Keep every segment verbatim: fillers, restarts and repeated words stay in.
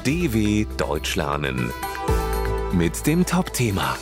D W Deutsch lernen mit dem Top-Thema.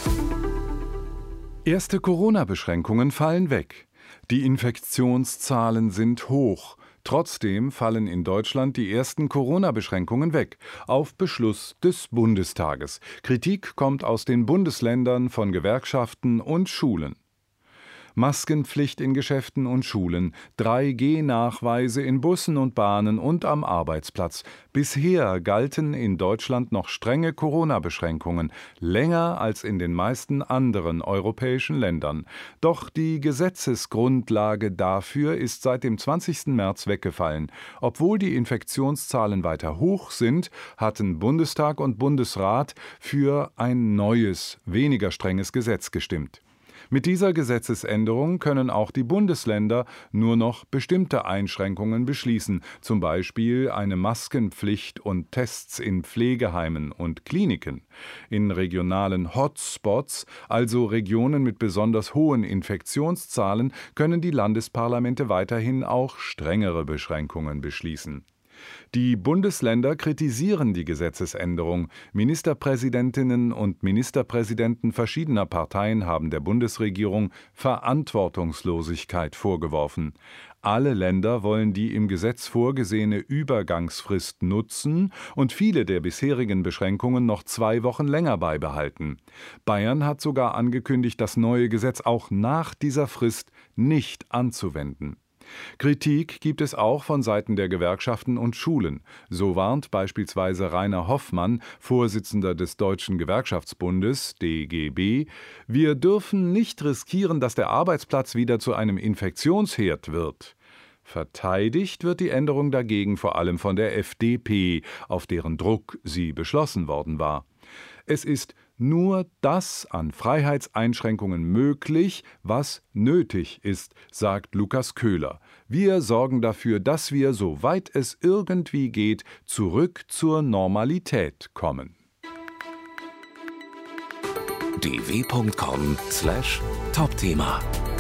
Erste Corona-Beschränkungen fallen weg. Die Infektionszahlen sind hoch. Trotzdem fallen in Deutschland die ersten Corona-Beschränkungen weg, auf Beschluss des Bundestages. Kritik kommt aus den Bundesländern, von Gewerkschaften und Schulen. Maskenpflicht in Geschäften und Schulen, drei G Nachweise in Bussen und Bahnen und am Arbeitsplatz. Bisher galten in Deutschland noch strenge Corona-Beschränkungen, länger als in den meisten anderen europäischen Ländern. Doch die Gesetzesgrundlage dafür ist seit dem zwanzigsten März weggefallen. Obwohl die Infektionszahlen weiter hoch sind, hatten Bundestag und Bundesrat für ein neues, weniger strenges Gesetz gestimmt. Mit dieser Gesetzesänderung können auch die Bundesländer nur noch bestimmte Einschränkungen beschließen, zum Beispiel eine Maskenpflicht und Tests in Pflegeheimen und Kliniken. In regionalen Hotspots, also Regionen mit besonders hohen Infektionszahlen, können die Landesparlamente weiterhin auch strengere Beschränkungen beschließen. Die Bundesländer kritisieren die Gesetzesänderung. Ministerpräsidentinnen und Ministerpräsidenten verschiedener Parteien haben der Bundesregierung Verantwortungslosigkeit vorgeworfen. Alle Länder wollen die im Gesetz vorgesehene Übergangsfrist nutzen und viele der bisherigen Beschränkungen noch zwei Wochen länger beibehalten. Bayern hat sogar angekündigt, das neue Gesetz auch nach dieser Frist nicht anzuwenden. Kritik gibt es auch von Seiten der Gewerkschaften und Schulen. So warnt beispielsweise Rainer Hoffmann, Vorsitzender des Deutschen Gewerkschaftsbundes D G B, wir dürfen nicht riskieren, dass der Arbeitsplatz wieder zu einem Infektionsherd wird. Verteidigt wird die Änderung dagegen vor allem von der F D P, auf deren Druck sie beschlossen worden war. Es ist nur das an Freiheitseinschränkungen möglich, was nötig ist, sagt Lukas Köhler. Wir sorgen dafür, dass wir, soweit es irgendwie geht, zurück zur Normalität kommen. d w punkt com slash Top-Thema